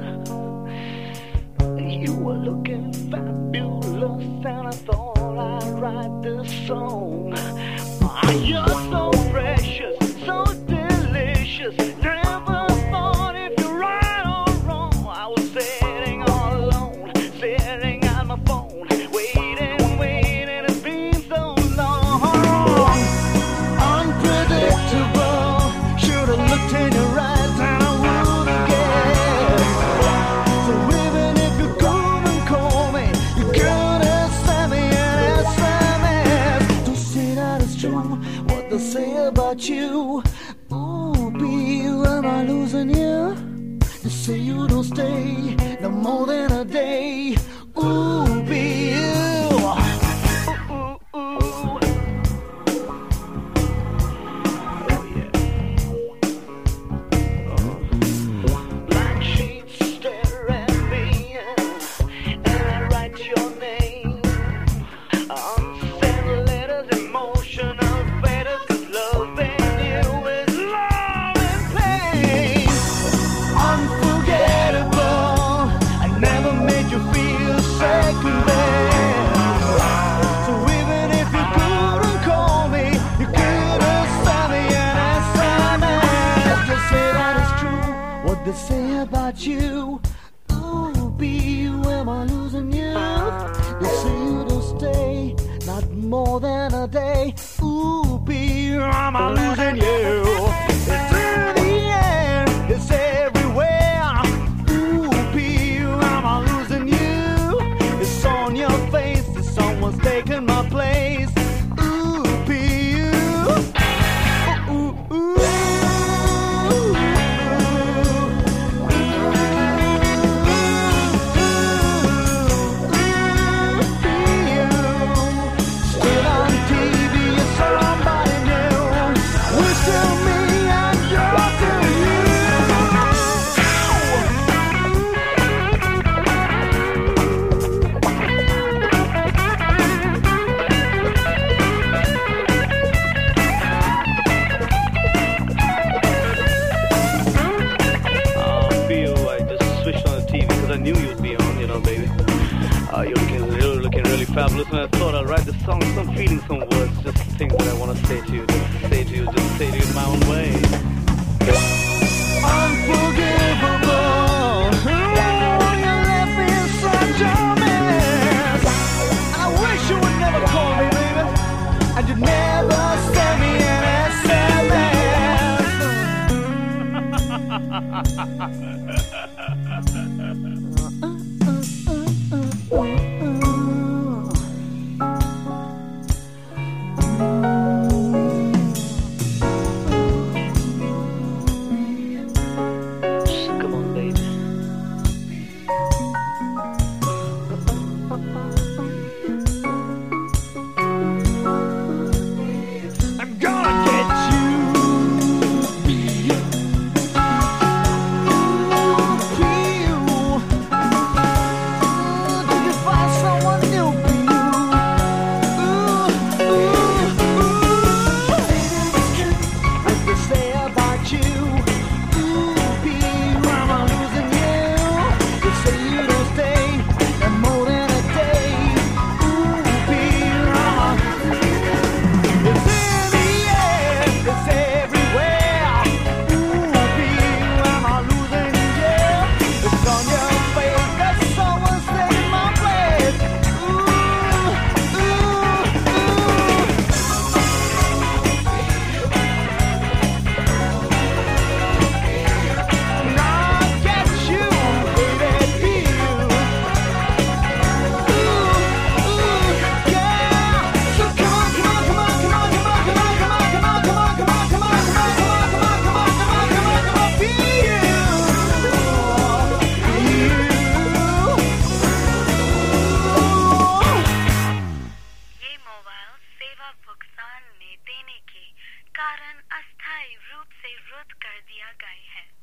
You were looking fabulous, and I thought I'd write this song. You're so precious, so delicious. Never thought if you're right or wrong. I was sitting all alone, staring at my phone, waiting. It's been so long. Unpredictable. Should've looked in your eyes and I would've guessed. So even if you couldn't call me, you could have sent me an SMS. To say that it's true, what they say about you. Ooh, B, am I losing you? They say you don't stay no more than a day. Ooh, B, they say about you. Ooh, B, am I losing you? They say you don't stay not more than a day. Ooh, B, am I losing you? It's in the air, it's everywhere. Ooh, B, am I losing you? It's on your face, that someone's taking my place. Ooh, B, ooh, ooh, ooh. I knew you'd be on, you know, baby. You're looking really fabulous, and I thought I'd write the song, some feelings, some words, just things that I want to say to you, just say to you in my own way. Unforgivable, oh, you left me in such a mess. I wish you would never call me, baby, and you'd never send me an SMS. भुगतान में देने के कारण अस्थायी रूप से रद्द कर दिया गया है।